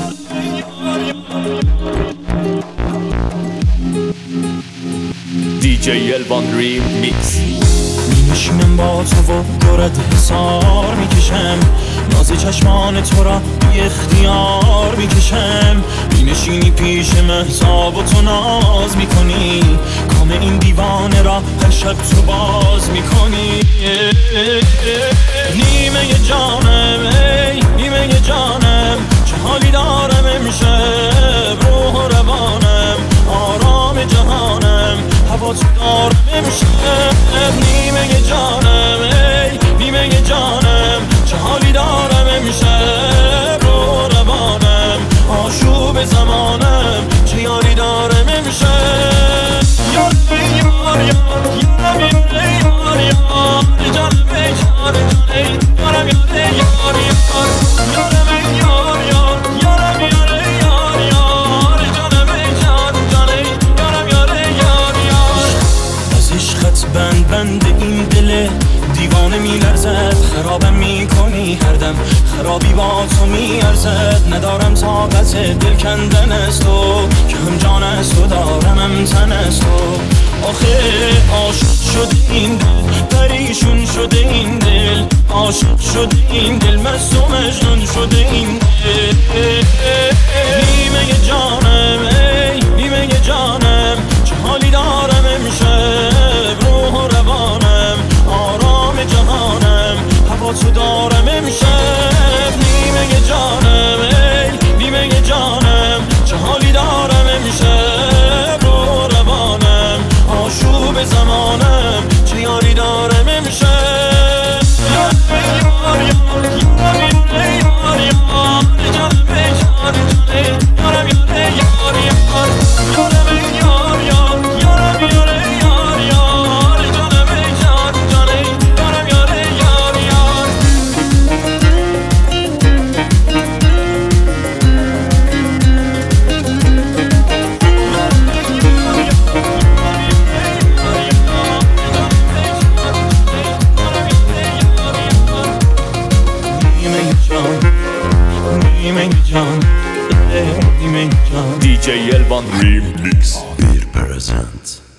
DJ Elvan Remix. می‌نشینم با تو و دورت حسار میکشم، ناز چشمان تو را بی اختیار میکشم. می‌نشینی پیش مهتاب و تو ناز میکنی، کام این دیوانه را هر شب تو باز میکنی. نیمه جانم ای نیمه جانم، چه حالی دارم امشب، روح و روانم آرام جهانم، هوا تو دارم امشب. نیمه جانم ای نیمه جانم، چه حالی دارم امشب، روح و روانم آشوب زمانم، چه یاری دارم امشب. یار یار یار یارم یار یار جانم یار یار یارم یار یار یارم یار یار یارم یار یار جانم یارم یار یار. از عشقت بند این دل دیوانه میلرزد، خرابم میکنی هر دم، خرابی با تو میارزد. ندارم طاقت دل کندن از تو، که هم جان از تو دارم هم تن از تو. آخه عاشق شده این دل، پریشون شده این دل، عاشق شده این دل، مست و مجنون شده این دل. نیمه جانم ای نیمه جانم، چه حالی دارم امشب، روح و روانم آرام جهانم، هوا تو دارم امشب. نیمه جانم ای نیمه جانم، چه حالی دارم امشب، روح و روانم آشوب زمانم، چه یاری دارم امشب. یار یار یار یار یار جانم یار یارم یار یار یارم یار یار یارم یار یار جانم یارم یار یار. DJ Elvan Remix. Bir present.